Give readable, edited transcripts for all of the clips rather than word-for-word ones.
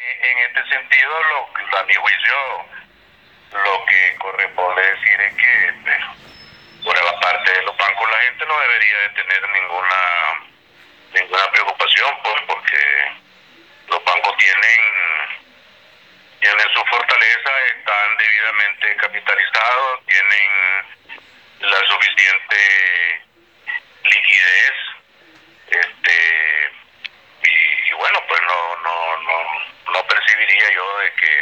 En este sentido, a mi juicio, lo que corresponde decir es que por la parte de los bancos la gente no debería de tener ninguna preocupación, pues, porque los bancos tienen su fortaleza, están debidamente capitalizados, tienen la suficiente liquidez, y bueno, pues no percibiría yo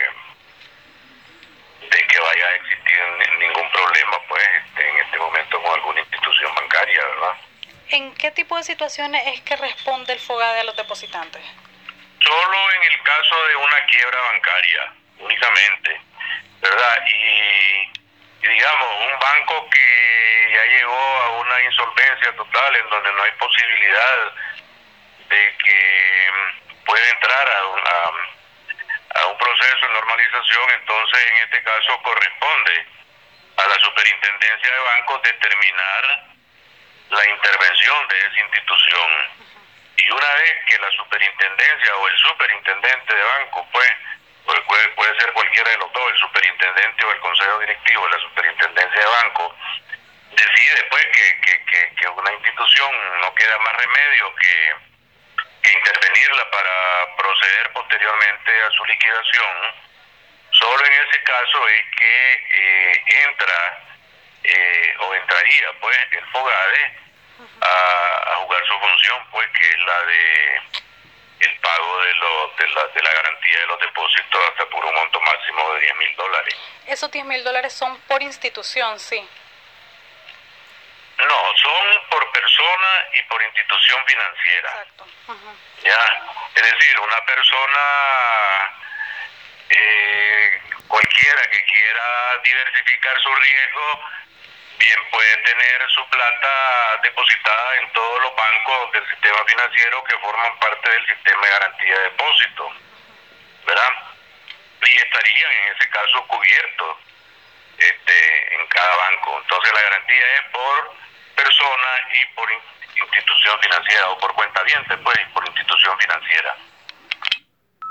de que vaya a existir ningún problema, pues, en este momento con alguna institución bancaria, ¿verdad? ¿En qué tipo de situaciones es que responde el FOGADE a los depositantes? Solo en el caso de una quiebra bancaria, únicamente, ¿verdad? Y digamos, un banco que ya llegó a una insolvencia total en donde no hay posibilidad de que pueda entrar a un proceso de normalización, entonces en este caso corresponde a la superintendencia de bancos determinar la intervención de esa institución. Y una vez que la superintendencia o el superintendente de banco, pues puede ser cualquiera de los dos, el superintendente o el consejo directivo de la superintendencia de banco, decide pues que una institución no queda más remedio que intervenirla para proceder posteriormente a su liquidación. Solo en ese caso es que entraría pues el FOGADE a jugar su función, pues, que es la de el pago de la garantía de los depósitos hasta por un monto máximo de $10,000. Esos $10,000 son por institución, sí. No, son por persona y por institución financiera. Exacto. Ya, es decir, una persona cualquiera que quiera diversificar su riesgo, bien puede tener su plata depositada en todos los bancos del sistema financiero que forman parte del sistema de garantía de depósito, ¿verdad? Y estarían en ese caso cubiertos en cada banco. Entonces la garantía es por persona y por institución financiera, o por cuentaviente, pues, y por institución financiera.